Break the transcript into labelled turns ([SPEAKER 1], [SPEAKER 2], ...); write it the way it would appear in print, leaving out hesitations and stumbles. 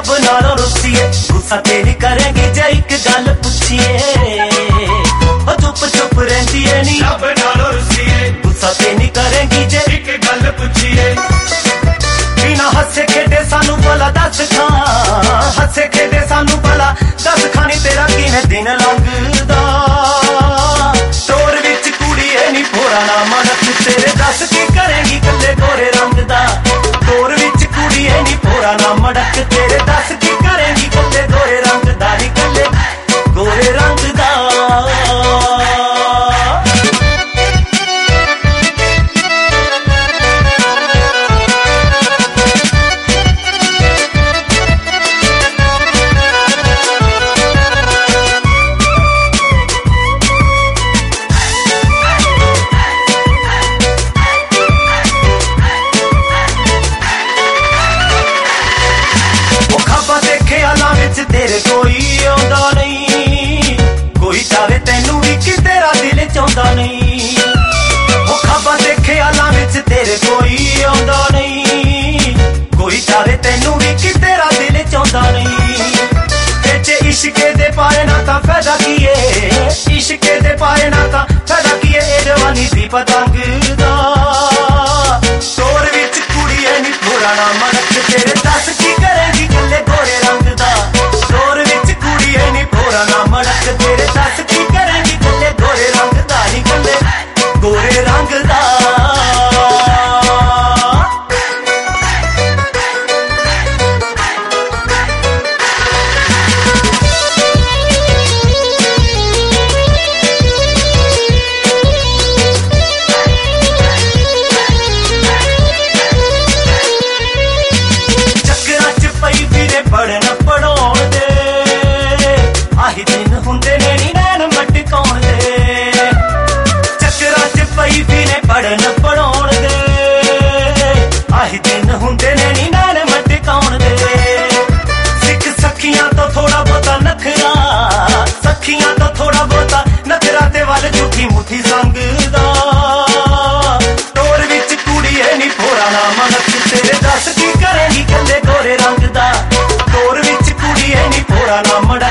[SPEAKER 1] रब नालों रुसीए गुस्सा तेरी करेंगी जे एक गल पुछिए चुप चुप रहिंदी है नी रब नालों रुसीए गुस्सा तेरी करेंगी जे एक गल पुछिए बिना हसे खेडे सानू भला दस खा हसे खेडे सानू भला दस खानी तेरा किवें दिन लंघदा टोर विच कुड़ीए नी भोरा ना मनक तेरे दस की करेंगी कल्ले गोरे रंग दा टोर विच कुड़ीए नी भोरा ना मड़क तेरे दस की करेंगी कल्ले गोरे रंग दा नी कल्ले गोरे रंग दा तेरे कोई आंदा नहीं कोई चाहे तेनू भी कि तेरा दिल चाहता नहीं वो खाबा देखे आला विच तेरे कोई आंदा नहीं कोई चाहे तेनू भी कि तेरा दिल चाहता नहीं ते इश्के दे पाए ना तां फायदा की है इश्के दे पाए ना तां फायदा की है ए जवानी दी पतंग दा टोर विच कुड़ीए नी भोरा ना मनक तेरे दस की करेंगी कल्ले गोरे रंग दा ना मड़क तेरे दस की करेंगी कल्ले गोरे रंग दा नी कल्ले गोरे रंग दा चक्करां च पई फिरे पढ़न पढ़ाउण दे आही दिन हुंदे ने नी नैन मटकाउण दे चक्करां च पई फिरे पढ़न पढ़ाउण दे आही दिन हुंदे ने नी नैन मटकाउण दे सिख सखियां तो थोड़ा बहुता नखरा सखियां तो थोड़ा बहुता नखरा ते वल झूठी मुठी संगदा टोर विच कुड़ीए नी भोरा ना मनक तेरे दस की करेंगी कल्ले गोरे रंग दा टोर विच कुड़ीए नी भोरा ना